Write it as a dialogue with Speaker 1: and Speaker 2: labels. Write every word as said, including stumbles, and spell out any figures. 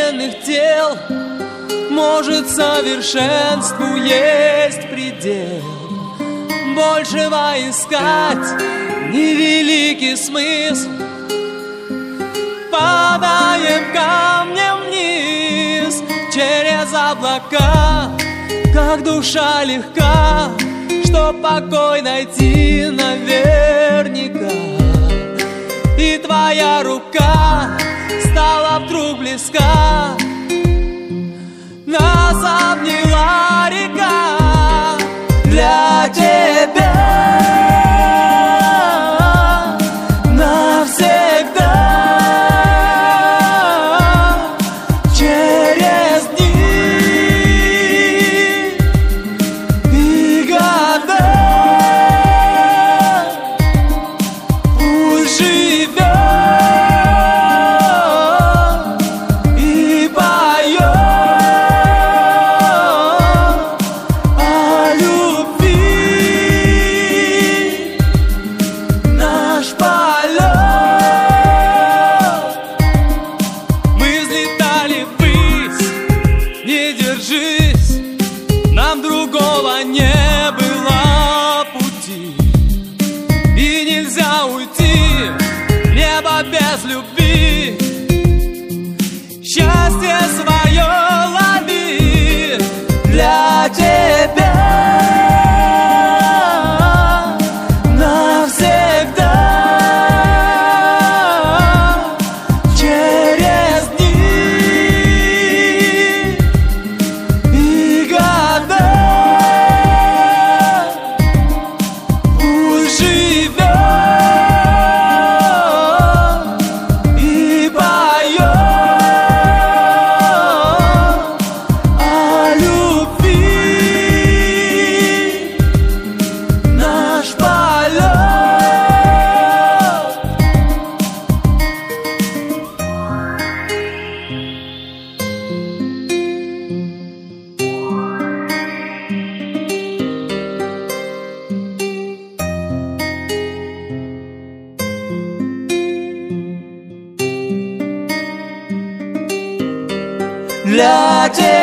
Speaker 1: бренных тел. Может, совершенству есть предел. Большего искать невеликий смысл. Падаем камнем вниз через облака, как душа легка, чтоб покой найти наверняка. И твоя рука стала вдруг близка. Нас обняла река для тебя навсегда. Через дни и года пусть живет и поет о любви наш полет. Мы взлетали ввысь, не держись, нам другого не было пути. И нельзя уйти в небо без любви. Счастье свое лови для тебя навсегда. Через дни и года пусть живет и поет о любви наш полет. Для тебя